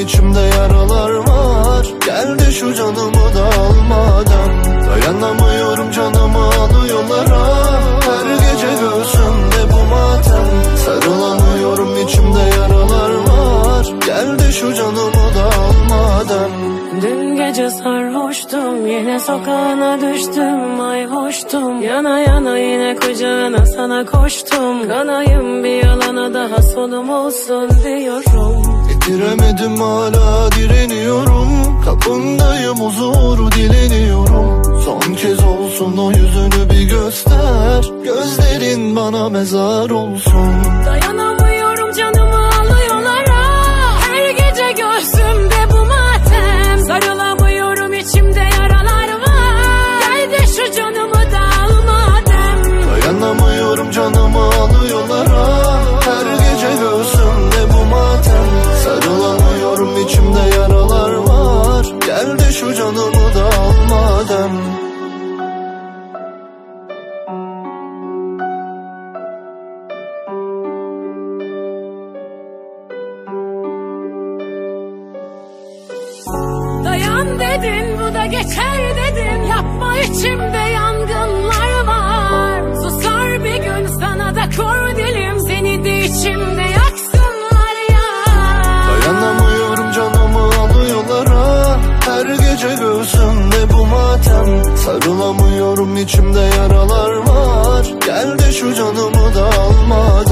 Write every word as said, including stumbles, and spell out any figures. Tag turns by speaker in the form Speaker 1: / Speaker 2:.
Speaker 1: içimde yaralar var. Gel de şu canımı da al madem. Dayanamıyorum, canımı alıyorlar ha. Her gece göğsümde bu matem. Sarılamıyorum, içimde yaralar var. Gel de şu canımı da al madem.
Speaker 2: Dün gece sarhoştum, yine sokağına düştüm, ay hoştum. Yana yana yine kucağına sana koştum. Kanayım bir yalana, daha sonum olsun diyorum.
Speaker 1: Bitiremedim, hala direniyorum. Kapındayım, huzuru dileniyorum. Son kez olsun o yüzünü bir göster. Gözlerin bana mezar olsun.
Speaker 2: Dayanamıyorum, canımı alıyorlar ha. Her gece göğsümde bu matem. Sarılamıyorum, içimde yaralar var. Gel de şu canımı da al madem.
Speaker 1: Dayanamıyorum, canımı alıyorlar ha. Her gece göğsümde bu matem. Sarılamıyorum, içimde yaralar var. Gel de şu canımı da al madem.
Speaker 2: Dayan dedin, bu da geçer dedin. Yapma, içimde yangınlar var. Susar bir gün, sana da kor dilim. Seni de içimde yaksınlar ya.
Speaker 1: Dayanamıyorum, canımı alıyorlar ha. Her gece göğsümde bu matem. Sarılamıyorum, içimde yaralar var. Gel de şu canımı da al madem.